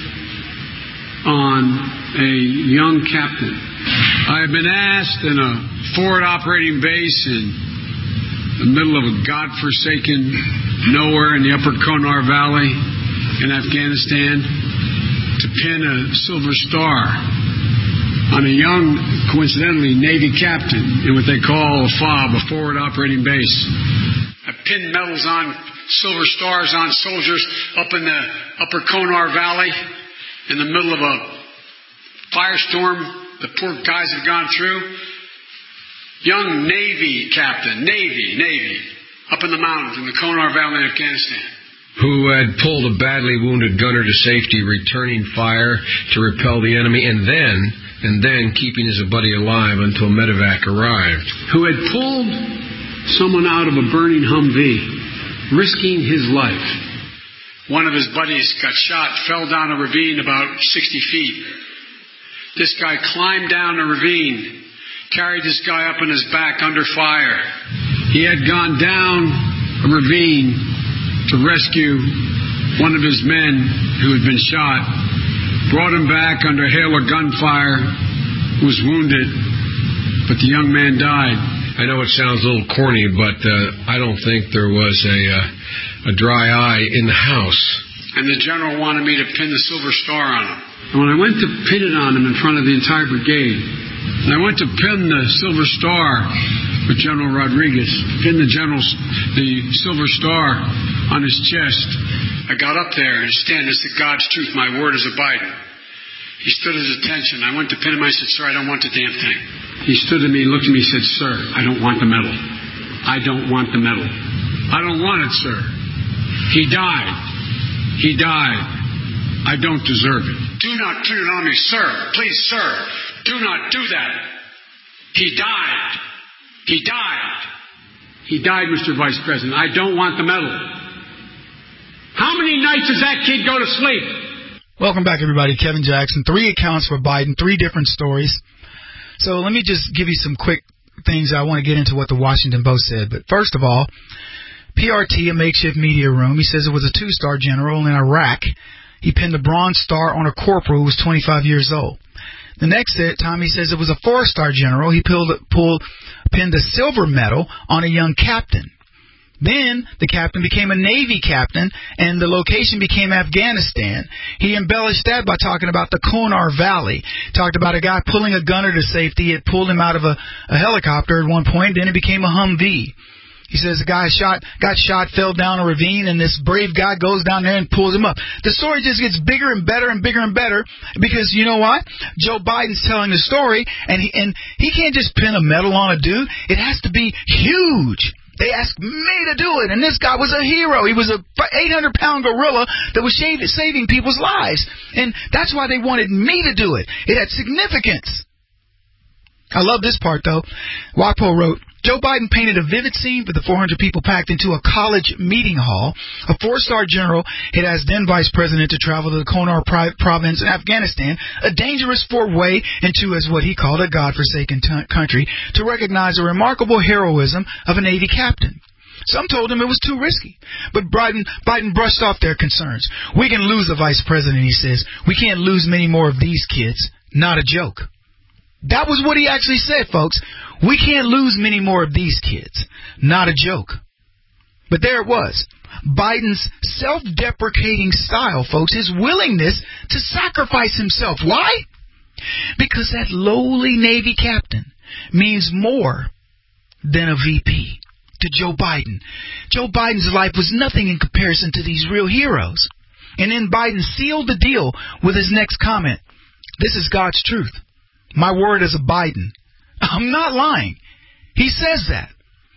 on a young captain. I have been asked in a forward operating base in the middle of a godforsaken nowhere in the upper Konar Valley in Afghanistan to pin a silver star on a young, coincidentally, Navy captain in what they call a FOB, a forward operating base. I pinned medals on silver stars on soldiers up in the upper Konar Valley in the middle of a firestorm the poor guys have gone through. Young Navy captain, Navy, Navy, up in the mountains in the Konar Valley in Afghanistan, who had pulled a badly wounded gunner to safety, returning fire to repel the enemy, and then, and then keeping his buddy alive until medevac arrived. Who had pulled someone out of a burning Humvee, risking his life. One of his buddies got shot, fell down a ravine about sixty feet. This guy climbed down a ravine, carried this guy up on his back under fire. He had gone down a ravine to rescue one of his men who had been shot, brought him back under hail of gunfire, was wounded, but the young man died. I know it sounds a little corny, but uh, I don't think there was a, uh, a dry eye in the house. And the general wanted me to pin the silver star on him. And when I went to pin it on him in front of the entire brigade, and I went to pin the silver star with General Rodriguez, pin the general's the silver star on his chest, I got up there and stand and said, God's truth, my word is abiding. He stood at his attention. I went to pin him. I said, sir, I don't want the damn thing. He stood at me, looked at me, and said, sir, I don't want the medal. I don't want the medal. I don't want it, sir. He died. He died. I don't deserve it. Do not put it on me, sir. Please, sir. Do not do that. He died. He died. He died, Mister Vice President. I don't want the medal. How many nights does that kid go to sleep? Welcome back, everybody. Kevin Jackson. Three accounts for Biden, three different stories. So let me just give you some quick things. I want to get into what the Washington Post said. But first of all, P R T, a makeshift media room. He says it was a two-star general in Iraq. He pinned a Bronze Star on a corporal who was twenty-five years old. The next time he says it was a four-star general. He pulled, pulled, pinned a silver medal on a young captain. Then the captain became a Navy captain, and the location became Afghanistan. He embellished that by talking about the Konar Valley. Talked about a guy pulling a gunner to safety. It pulled him out of a, a helicopter at one point. Then it became a Humvee. He says the guy shot, got shot, fell down a ravine, and this brave guy goes down there and pulls him up. The story just gets bigger and better and bigger and better because you know what? Joe Biden's telling the story, and he, and he can't just pin a medal on a dude. It has to be huge. They asked me to do it, and this guy was a hero. He was a eight hundred pound gorilla that was saving people's lives, and that's why they wanted me to do it. It had significance. I love this part, though. WAPO wrote, Joe Biden painted a vivid scene with the four hundred people packed into a college meeting hall. A four-star general had asked then Vice President to travel to the Konar province in Afghanistan, a dangerous foray into, as what he called, a godforsaken t- country, to recognize the remarkable heroism of a Navy captain. Some told him it was too risky, but Biden, Biden brushed off their concerns. We can lose the Vice President, he says. We can't lose many more of these kids. Not a joke. That was what he actually said, folks. We can't lose many more of these kids. Not a joke. But there it was. Biden's self-deprecating style, folks, his willingness to sacrifice himself. Why? Because that lowly Navy captain means more than a V P to Joe Biden. Joe Biden's life was nothing in comparison to these real heroes. And then Biden sealed the deal with his next comment. This is God's truth. My word is a Biden. I'm not lying. He says that.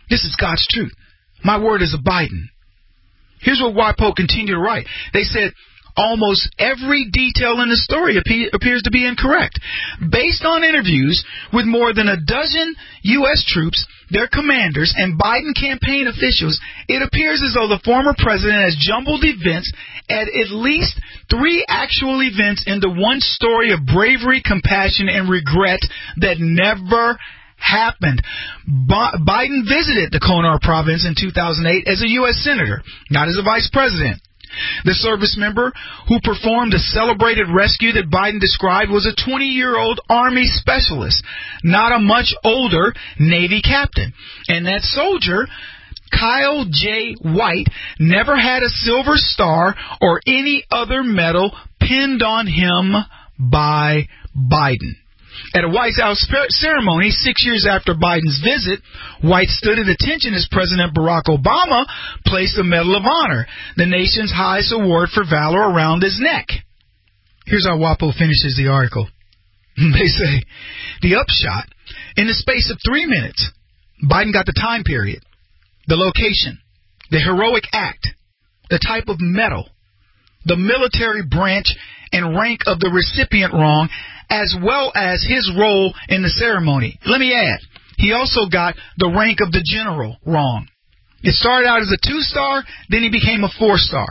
This is God's truth. My word is a Biden. Here's what WIPO continued to write. They said, almost every detail in the story appe- appears to be incorrect. Based on interviews with more than a dozen U S troops, their commanders, and Biden campaign officials, it appears as though the former president has jumbled events at at least three actual events into one story of bravery, compassion, and regret that never happened. Bi- Biden visited the Konar province in two thousand eight as a U S senator, not as a vice president. The service member who performed a celebrated rescue that Biden described was a twenty-year-old Army specialist, not a much older Navy captain. And that soldier, Kyle J. White, never had a Silver Star or any other medal pinned on him by Biden. At a White House ceremony six years after Biden's visit, White stood at attention as President Barack Obama placed the Medal of Honor, the nation's highest award for valor, around his neck. Here's how WAPO finishes the article. They say, the upshot, in the space of three minutes, Biden got the time period, the location, the heroic act, the type of medal, the military branch and rank of the recipient wrong, as well as his role in the ceremony. Let me add, he also got the rank of the general wrong. It started out as a two-star, then he became a four-star.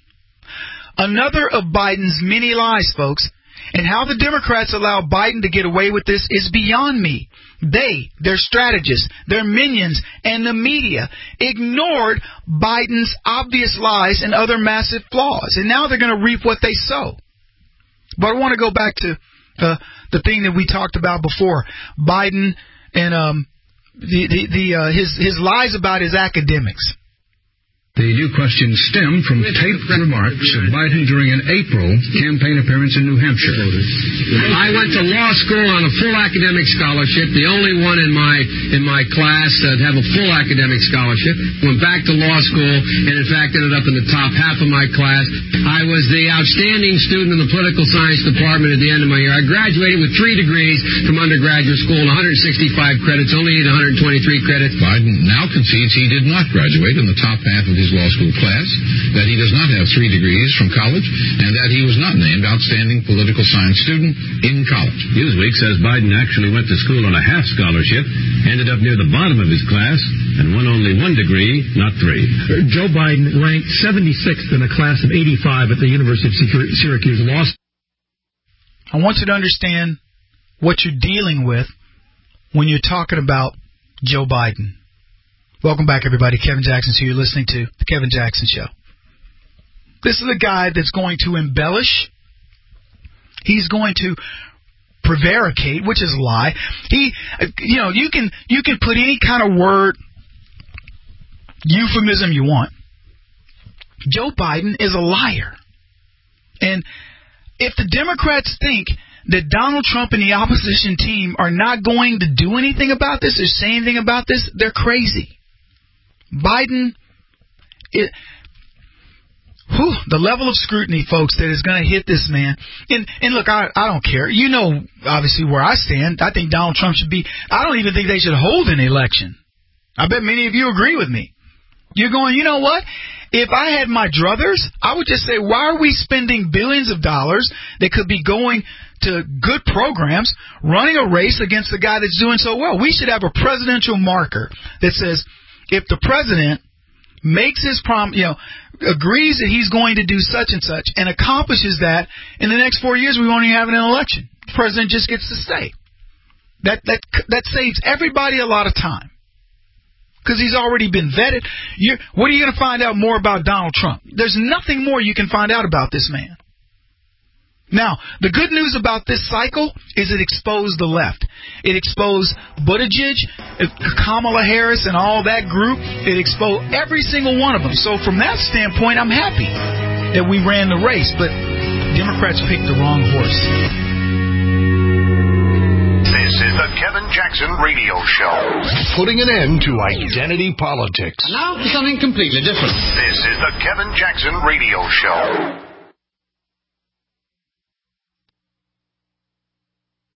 Another of Biden's many lies, folks, and how the Democrats allow Biden to get away with this is beyond me. They, their strategists, their minions, and the media ignored Biden's obvious lies and other massive flaws, and now they're going to reap what they sow. But I want to go back to uh, the thing that we talked about before, Biden and um, the the, the uh, his his lies about his academics. The new questions stem from taped remarks of Biden during an April campaign appearance in New Hampshire. I went to law school on a full academic scholarship, the only one in my in my class that have a full academic scholarship. Went back to law school and, in fact, ended up in the top half of my class. I was the outstanding student in the political science department at the end of my year. I graduated with three degrees from undergraduate school and one hundred sixty-five credits, only needed one hundred twenty-three credits. Biden now concedes he did not graduate in the top half of his law school class, that he does not have three degrees from college, and that he was not named outstanding political science student in college. Newsweek says Biden actually went to school on a half scholarship, ended up near the bottom of his class, and won only one degree, not three. Joe Biden ranked seventy-sixth in a class of eighty-five at the University of Syracuse Law School. I want you to understand what you're dealing with when you're talking about Joe Biden. Welcome back, everybody. Kevin Jackson, so you're listening to The Kevin Jackson Show. This is a guy that's going to embellish. He's going to prevaricate, which is a lie. He, you know, you can you can put any kind of word, euphemism you want. Joe Biden is a liar. And if the Democrats think that Donald Trump and the opposition team are not going to do anything about this or say anything about this, they're crazy. Biden, it, whew, the level of scrutiny, folks, that is going to hit this man. And, and look, I, I don't care. You know, obviously, where I stand. I think Donald Trump should be, I don't even think they should hold an election. I bet many of you agree with me. You're going, you know what? If I had my druthers, I would just say, why are we spending billions of dollars that could be going to good programs, running a race against the guy that's doing so well? We should have a presidential marker that says, if the president makes his prom, you know, agrees that he's going to do such and such and accomplishes that, in the next four years we won't even have an election. The president just gets to stay. That that that saves everybody a lot of time because he's already been vetted. You're, what are you going to find out more about Donald Trump? There's nothing more you can find out about this man. Now, the good news about this cycle is it exposed the left. It exposed Buttigieg, Kamala Harris, and all that group. It exposed every single one of them. So from that standpoint, I'm happy that we ran the race, but Democrats picked the wrong horse. This is the Kevin Jackson Radio Show. Putting an end to identity politics. And now for something completely different. This is the Kevin Jackson Radio Show.